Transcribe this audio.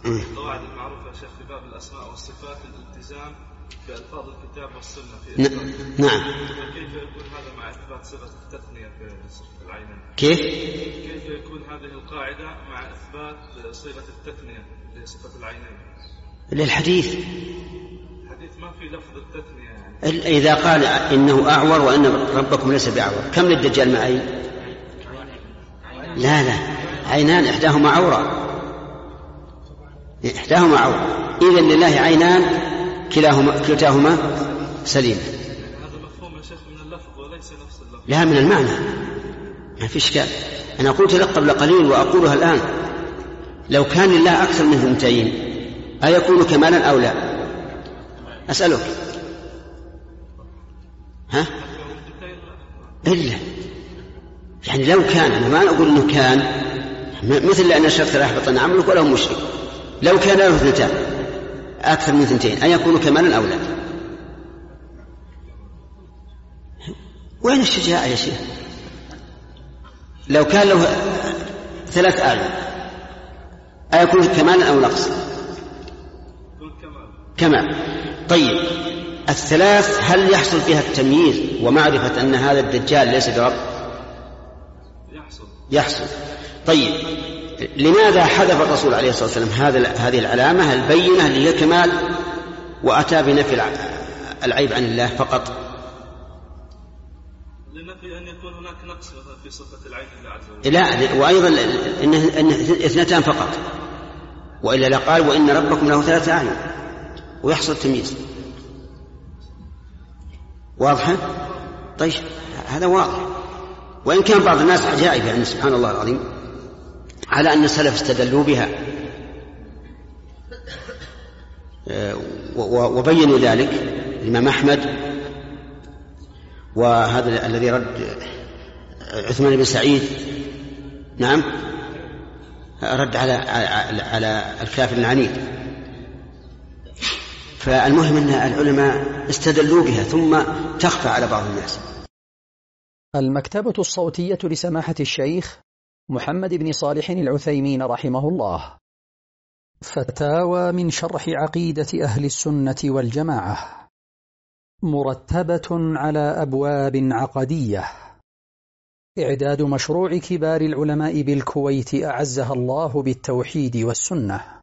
القواعد المعروفة يا شيخ في باب الأسماء والصفات الالتزام بألفاظ الكتاب والسنة في إثبات. نعم. كيف يكون هذا مع إثبات صفة التثنية في صفة العينين؟ كيف يكون هذه القاعدة مع إثبات صيغة التثنية لصفة العينين؟ للحديث ما في لفظ التثنية يعني. إذا قال إنه أعور وأن ربكم ليس بأعور، كم للدجال معين؟ لا عينان إحداهما عورة، إحداهما عورة، إذن لله عينان كلتاهما سليم. هذا مفهوم يا شيخ من اللفظ وليس نفس اللفظ. لا من المعنى، ما في إشكال. أنا قلت لك قبل قليل وأقولها الآن، لو كان لله أكثر من 2 أيكون كمالا أو لا؟ أسألك. ها؟ إلا يعني لو كان، أنا ما أقول إنه كان مثل لأن الشرط لا يحبط عملك ولا هو مشرك، لو كان له 2 أكثر من 2 أيكون كمالا أو لا؟ وين الشجاعة يا شيخ؟ لو كان له 3 أعين أيكون كمالا أو نقص؟ كمال. طيب 3 هل يحصل فيها التمييز ومعرفة أن هذا الدجال ليس برب؟ يحصل. طيب لماذا حذف الرسول عليه الصلاة والسلام هذه العلامة البينة اللي هي كمال وأتى بنفي العيب عن الله فقط؟ لنفي أن يكون هناك نقص في صفة العيب الله عز وجل. لا، وأيضا إن 2 فقط، وإلا لقال وإن ربكم له 3 أعين ويحصل تمييز. واضحة؟ طيب هذا واضح. وإن كان بعض الناس عجائب يعني سبحان الله العظيم على أن السلف استدلوا بها وبينوا ذلك الإمام أحمد، وهذا الذي رد عثمان بن سعيد، نعم، رد على الكافر العنيد. فالمهم أن العلماء استدلوا بها ثم تخفى على بعض الناس. المكتبة الصوتية لسماحة الشيخ محمد بن صالح العثيمين رحمه الله. فتاوى من شرح عقيدة أهل السنة والجماعة، مرتبة على أبواب عقدية. إعداد مشروع كبار العلماء بالكويت أعزها الله بالتوحيد والسنة.